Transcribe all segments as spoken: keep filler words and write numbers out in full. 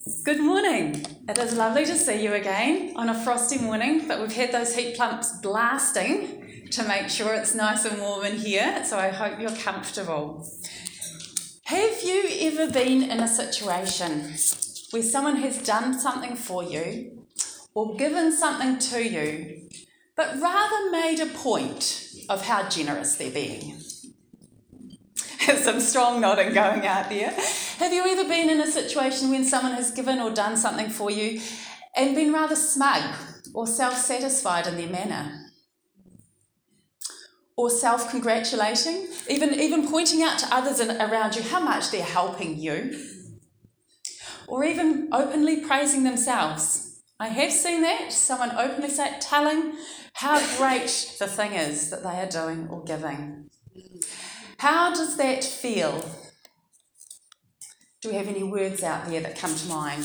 Good morning. It is lovely to see you again on a frosty morning, but we've had those heat pumps blasting to make sure it's nice and warm in here, so I hope you're comfortable. Have you ever been in a situation where someone has done something for you or given something to you, but rather made a point of how generous they're being? Some strong nodding going out there. Have you ever been in a situation when someone has given or done something for you and been rather smug or self-satisfied in their manner? Or self-congratulating, even, even pointing out to others in, around you how much they're helping you? Or even openly praising themselves. I have seen that, someone openly say, telling how great the thing is that they are doing or giving. How does that feel? Do we have any words out there that come to mind?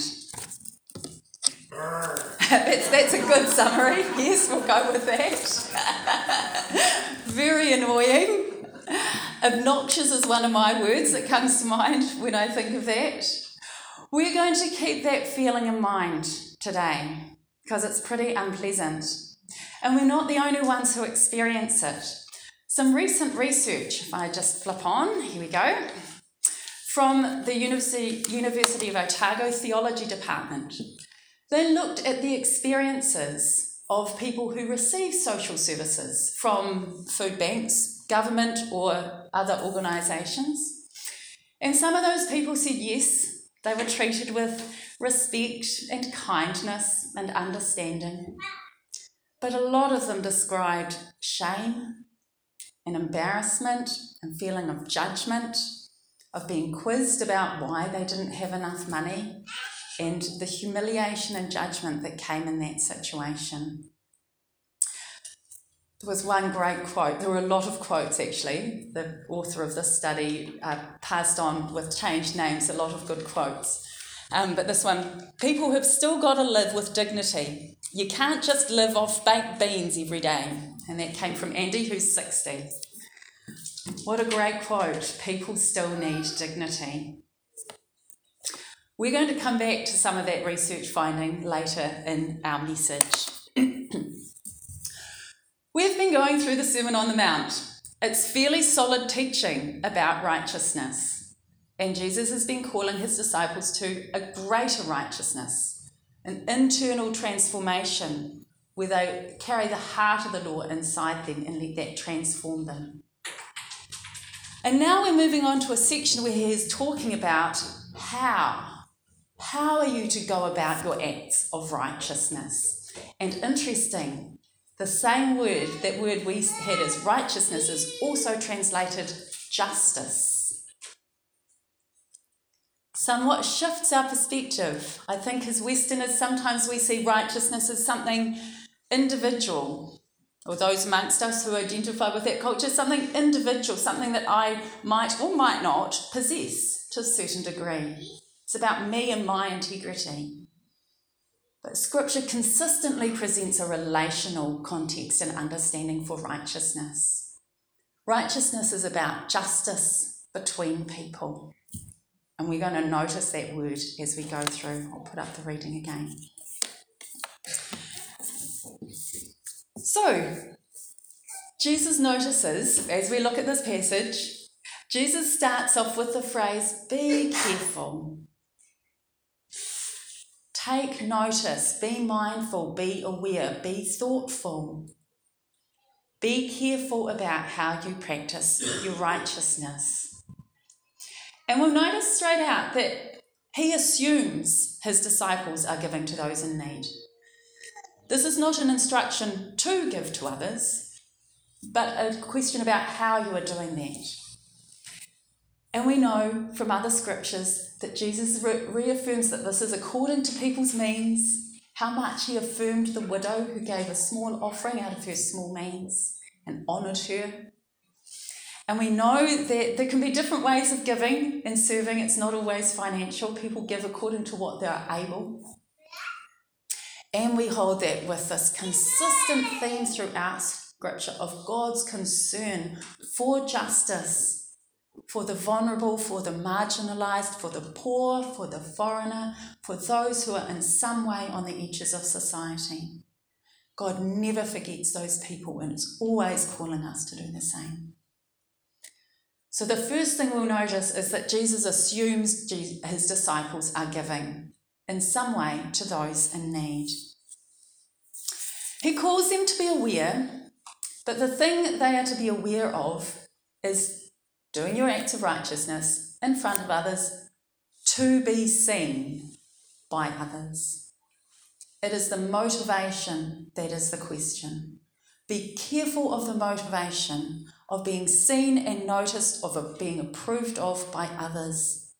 that's, that's a good summary. Yes, we'll go with that. Very annoying. Obnoxious is one of my words that comes to mind when I think of that. We're going to keep that feeling in mind today because it's pretty unpleasant. And we're not the only ones who experience it. Some recent research, if I just flip on, here we go, from the University, University of Otago Theology Department. They looked at the experiences of people who receive social services from food banks, government or other organisations. And some of those people said yes, they were treated with respect and kindness and understanding. But a lot of them described shame, and embarrassment and feeling of judgment, of being quizzed about why they didn't have enough money, and the humiliation and judgment that came in that situation. There was one great quote, there were a lot of quotes actually. The author of this study uh, passed on with changed names a lot of good quotes. Um, but this one, people have still got to live with dignity. You can't just live off baked beans every day. And that came from Andy, who's sixty. What a great quote. People still need dignity. We're going to come back to some of that research finding later in our message. We've been going through the Sermon on the Mount. It's fairly solid teaching about righteousness. And Jesus has been calling his disciples to a greater righteousness, an internal transformation, where they carry the heart of the law inside them and let that transform them. And now we're moving on to a section where he is talking about how. How are you to go about your acts of righteousness? And interesting, the same word, that word we had as righteousness, is also translated justice. Somewhat shifts our perspective. I think as Westerners, sometimes we see righteousness as something individual, or those amongst us who identify with that culture, something individual, something that I might or might not possess to a certain degree. It's about me and my integrity. But Scripture consistently presents a relational context and understanding for righteousness. Righteousness is about justice between people. And we're going to notice that word as we go through. I'll put up the reading again. So, Jesus notices, as we look at this passage, Jesus starts off with the phrase, be careful. Take notice, be mindful, be aware, be thoughtful. Be careful about how you practice your righteousness. And we'll notice straight out that he assumes his disciples are giving to those in need. This is not an instruction to give to others, but a question about how you are doing that. And we know from other scriptures that Jesus re- reaffirms that this is according to people's means, how much he affirmed the widow who gave a small offering out of her small means and honoured her. And we know that there can be different ways of giving and serving. It's not always financial. People give according to what they're able. And we hold that with this consistent theme throughout Scripture of God's concern for justice for the vulnerable, for the marginalised, for the poor, for the foreigner, for those who are in some way on the edges of society. God never forgets those people and is always calling us to do the same. So the first thing we'll notice is that Jesus assumes his disciples are giving in some way to those in need. He calls them to be aware, but the thing they are to be aware of is doing your acts of righteousness in front of others to be seen by others. It is the motivation that is the question. Be careful of the motivation of being seen and noticed, of being approved of by others.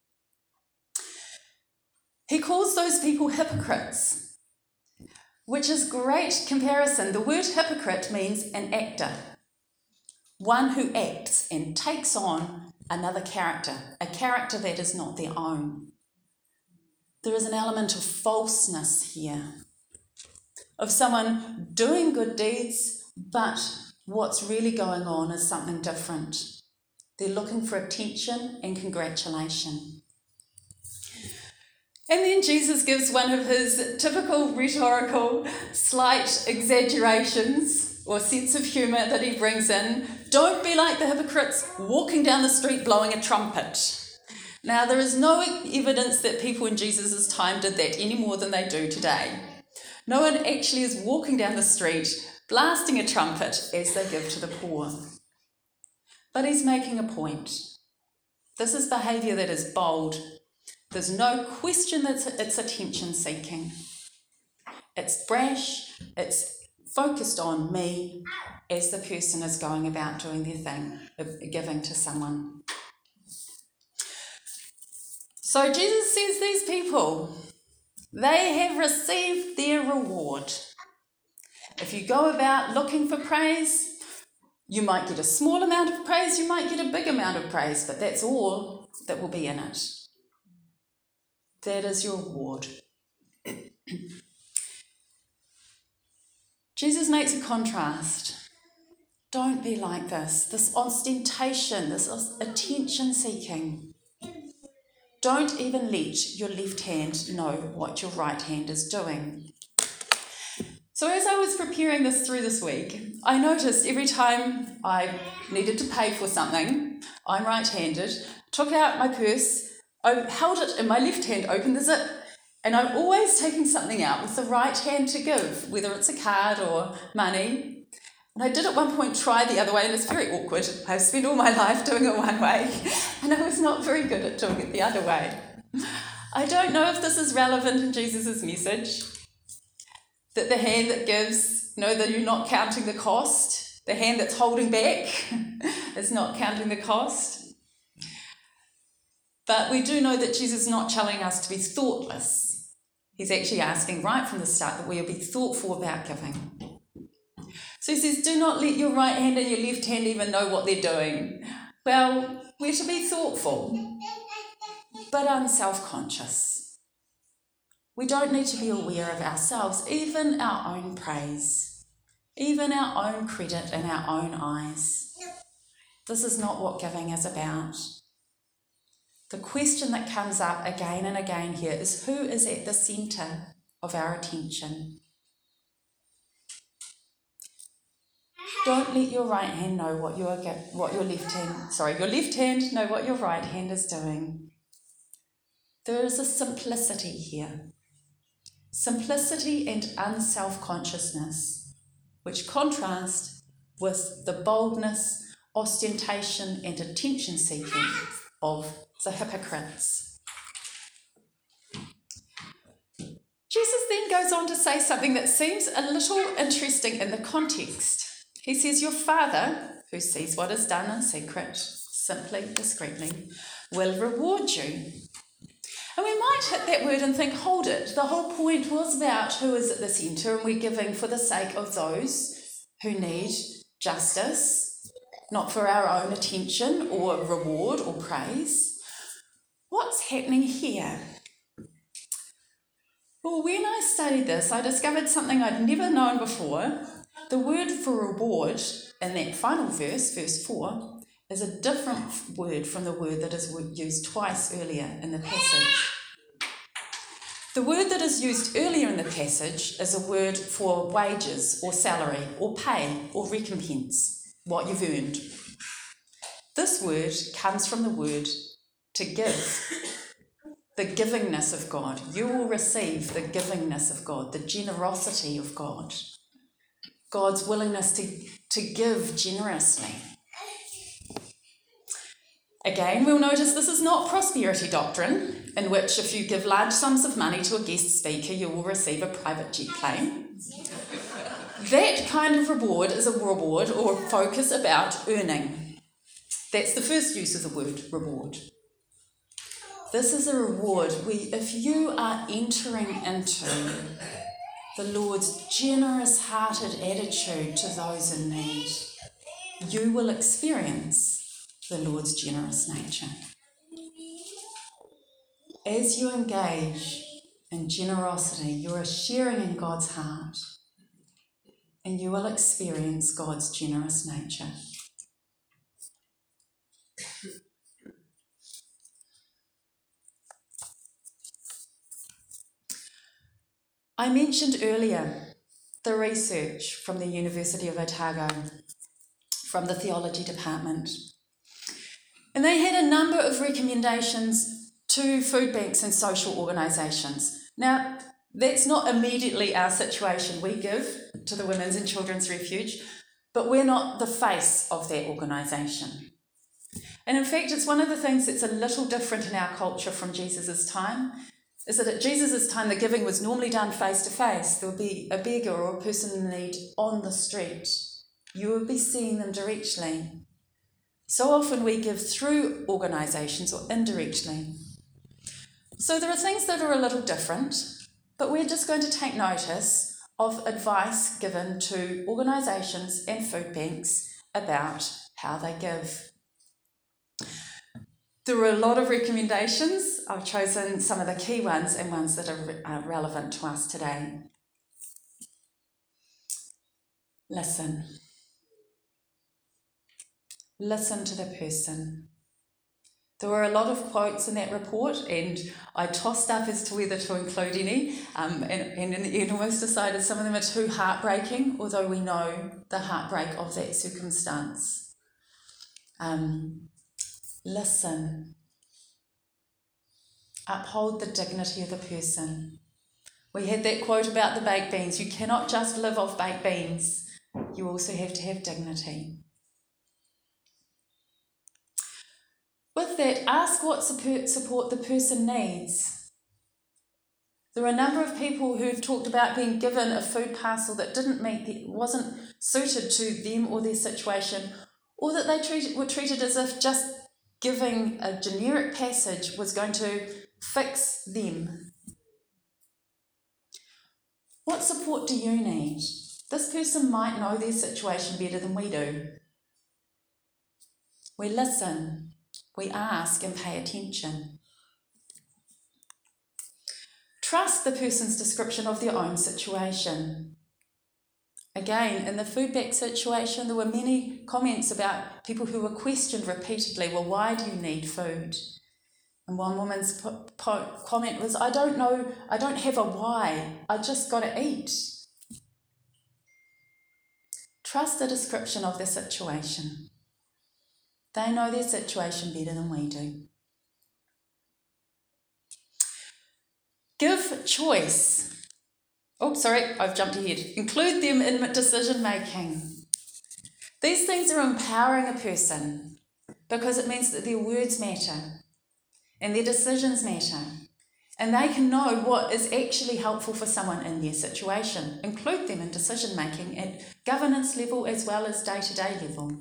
He calls those people hypocrites, which is great comparison. The word hypocrite means an actor. One who acts and takes on another character, a character that is not their own. There is an element of falseness here, of someone doing good deeds, but what's really going on is something different. They're looking for attention and congratulation. And then Jesus gives one of his typical rhetorical, slight exaggerations or sense of humour that he brings in. Don't be like the hypocrites walking down the street blowing a trumpet. Now, there is no evidence that people in Jesus' time did that any more than they do today. No one actually is walking down the street blasting a trumpet as they give to the poor. But he's making a point. This is behaviour that is bold. There's no question that it's attention-seeking. It's brash, it's focused on me as the person is going about doing their thing, of giving to someone. So Jesus says these people, they have received their reward. If you go about looking for praise, you might get a small amount of praise, you might get a big amount of praise, but that's all that will be in it. That is your reward. Jesus makes a contrast. Don't be like this, this ostentation, this attention-seeking. Don't even let your left hand know what your right hand is doing. So as I was preparing this through this week, I noticed every time I needed to pay for something, I'm right-handed, took out my purse, I held it in my left hand, opened the zip, and I'm always taking something out with the right hand to give, whether it's a card or money. And I did at one point try the other way, and it's very awkward. I've spent all my life doing it one way, and I was not very good at doing it the other way. I don't know if this is relevant in Jesus' message, that the hand that gives, know that you're not counting the cost. The hand that's holding back is not counting the cost. But we do know that Jesus is not telling us to be thoughtless. He's actually asking right from the start that we will be thoughtful about giving. So he says, do not let your right hand and your left hand even know what they're doing. Well, we're to be thoughtful, but unself-conscious. We don't need to be aware of ourselves, even our own praise, even our own credit in our own eyes. This is not what giving is about. The question that comes up again and again here is, who is at the centre of our attention? Don't let your right hand know what your what your left hand, sorry, your left hand know what your right hand is doing. There is a simplicity here. Simplicity and unself-consciousness, which contrast with the boldness, ostentation and attention-seeking of the hypocrites. Jesus then goes on to say something that seems a little interesting in the context. He says, your Father, who sees what is done in secret, simply, discreetly, will reward you. And we might hit that word and think, hold it, the whole point was about who is at the centre, and we're giving for the sake of those who need justice, not for our own attention or reward or praise. What's happening here? Well, when I studied this, I discovered something I'd never known before. The word for reward in that final verse, verse four, is a different word from the word that is used twice earlier in the passage. The word that is used earlier in the passage is a word for wages or salary or pay or recompense, what you've earned. This word comes from the word to give, the givingness of God. You will receive the givingness of God, the generosity of God, God's willingness to, to give generously. Again, we'll notice this is not prosperity doctrine, in which if you give large sums of money to a guest speaker, you will receive a private jet plane. That kind of reward is a reward or focus about earning. That's the first use of the word reward. This is a reward where if you are entering into the Lord's generous-hearted attitude to those in need, you will experience the Lord's generous nature. As you engage in generosity, you are sharing in God's heart, and you will experience God's generous nature. I mentioned earlier the research from the University of Otago, from the theology department. And they had a number of recommendations to food banks and social organisations. Now, that's not immediately our situation. We give to the Women's and Children's Refuge, but we're not the face of that organisation. And in fact, it's one of the things that's a little different in our culture from Jesus' time, is that at Jesus' time the giving was normally done face to face. There would be a beggar or a person in need on the street. You would be seeing them directly. So often we give through organisations or indirectly. So there are things that are a little different, but we're just going to take notice of advice given to organisations and food banks about how they give. There were a lot of recommendations. I've chosen some of the key ones and ones that are uh, relevant to us today. Listen. Listen to the person. There were a lot of quotes in that report, and I tossed up as to whether to include any, um, and, and in the end almost decided some of them are too heartbreaking, although we know the heartbreak of that circumstance. Um, listen. Uphold the dignity of the person. We had that quote about the baked beans. You cannot just live off baked beans. You also have to have dignity. With that, ask what support the person needs. There are a number of people who've talked about being given a food parcel that didn't meet, the, wasn't suited to them or their situation, or that they treat, were treated as if just giving a generic passage was going to fix them. What support do you need? This person might know their situation better than we do. We listen. We ask and pay attention. Trust the person's description of their own situation. Again, in the food bank situation, there were many comments about people who were questioned repeatedly, well, why do you need food? And one woman's po- po- comment was, I don't know, I don't have a why, I just got to eat. Trust the description of their situation. They know their situation better than we do. Give choice. Oh, sorry, I've jumped ahead. Include them in decision making. These things are empowering a person because it means that their words matter and their decisions matter, and they can know what is actually helpful for someone in their situation. Include them in decision making at governance level as well as day-to-day level.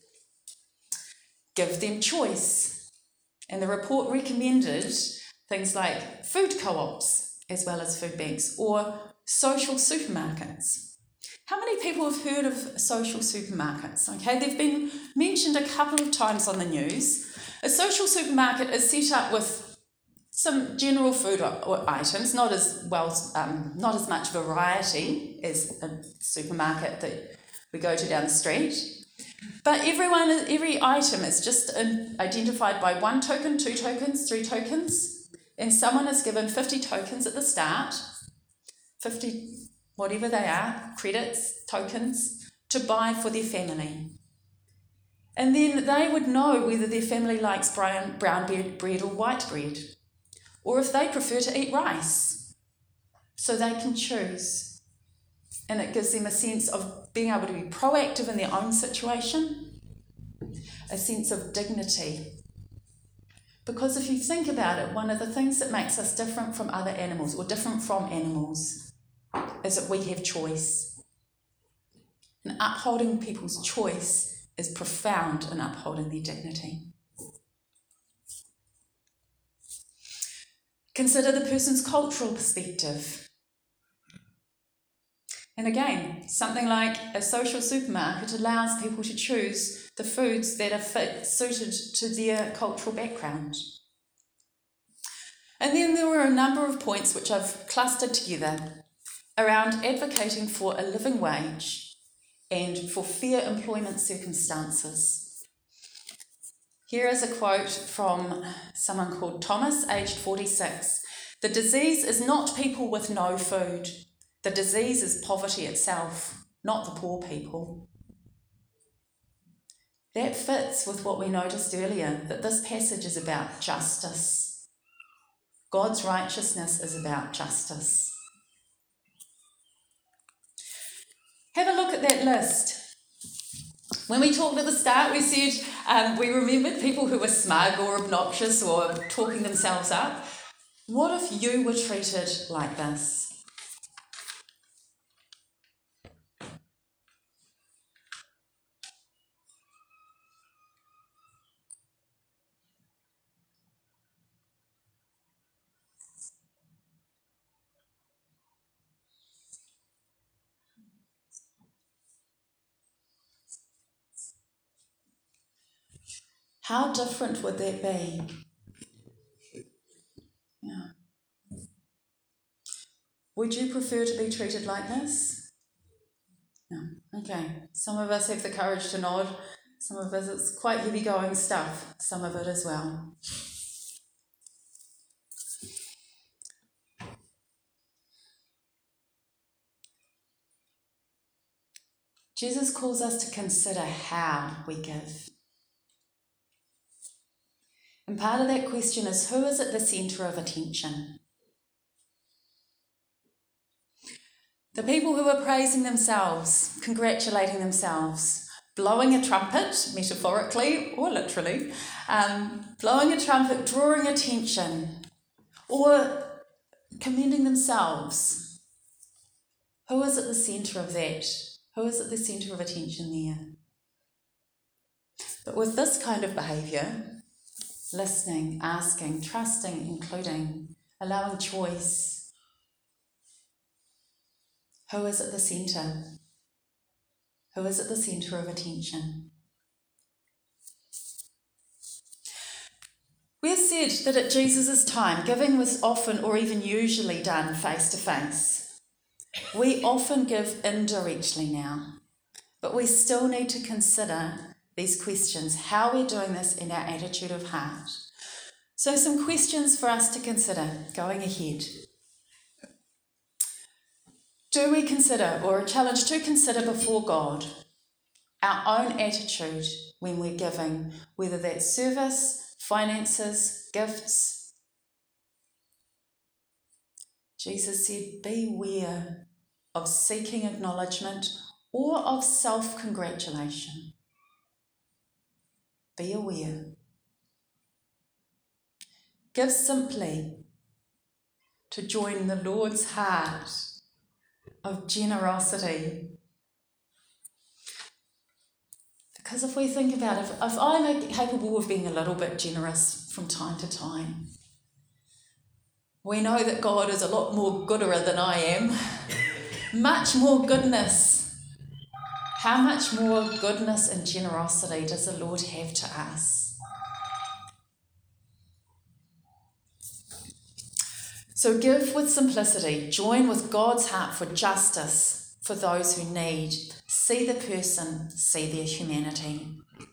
Give them choice. And the report recommended things like food co-ops as well as food banks or social supermarkets. How many people have heard of social supermarkets? Okay, they've been mentioned a couple of times on the news. A social supermarket is set up with some general food items, not as well, um, not as much variety as a supermarket that we go to down the street. But everyone, every item is just identified by one token, two tokens, three tokens, and someone is given fifty tokens at the start, fifty, whatever they are, credits, tokens, to buy for their family. And then they would know whether their family likes brown, brown bread or white bread, or if they prefer to eat rice, so they can choose. And it gives them a sense of being able to be proactive in their own situation, a sense of dignity. Because if you think about it, one of the things that makes us different from other animals, or different from animals, is that we have choice. And upholding people's choice is profound in upholding their dignity. Consider the person's cultural perspective. And again, something like a social supermarket allows people to choose the foods that are fit, suited to their cultural background. And then there were a number of points which I've clustered together around advocating for a living wage and for fair employment circumstances. Here is a quote from someone called Thomas, aged forty-six. "The disease is not people with no food. The disease is poverty itself, not the poor people." That fits with what we noticed earlier, that this passage is about justice. God's righteousness is about justice. Have a look at that list. When we talked at the start, we said um, we remembered people who were smug or obnoxious or talking themselves up. What if you were treated like this? How different would that be? Yeah. Would you prefer to be treated like this? No. Okay. Some of us have the courage to nod. Some of us, it's quite heavy going stuff. Some of it as well. Jesus calls us to consider how we give. And part of that question is, who is at the centre of attention? The people who are praising themselves, congratulating themselves, blowing a trumpet, metaphorically or literally, um, blowing a trumpet, drawing attention, or commending themselves. Who is at the centre of that? Who is at the centre of attention there? But with this kind of behaviour, listening, asking, trusting, including, allowing choice, who is at the centre? Who is at the centre of attention? We've said that at Jesus' time, giving was often or even usually done face to face. We often give indirectly now, but we still need to consider these questions, how we're doing this in our attitude of heart. So some questions for us to consider going ahead. Do we consider, or a challenge to consider before God, our own attitude when we're giving, whether that's service, finances, gifts? Jesus said, beware of seeking acknowledgement or of self-congratulation. Be aware. Give simply to join the Lord's heart of generosity. Because if we think about it, if I'm capable of being a little bit generous from time to time, we know that God is a lot more gooder than I am. Much more goodness. How much more goodness and generosity does the Lord have to us? So give with simplicity. Join with God's heart for justice for those who need See the person, see their humanity.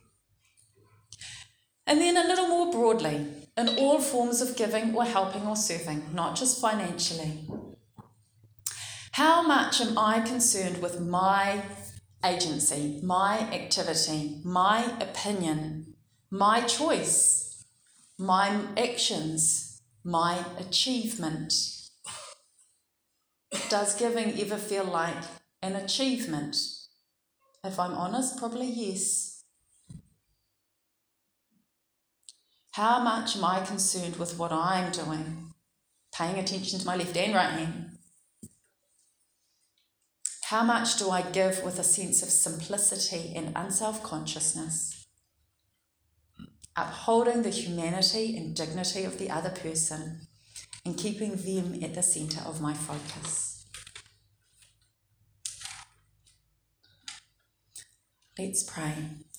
And then a little more broadly, in all forms of giving or helping or serving, not just financially. How much am I concerned with my agency, my activity, my opinion, my choice, my actions, my achievement? Does giving ever feel like an achievement? If I'm honest, probably yes. How much am I concerned with what I'm doing? Paying attention to my left and right hand. How much do I give with a sense of simplicity and unself-consciousness? Upholding the humanity and dignity of the other person and keeping them at the centre of my focus. Let's pray.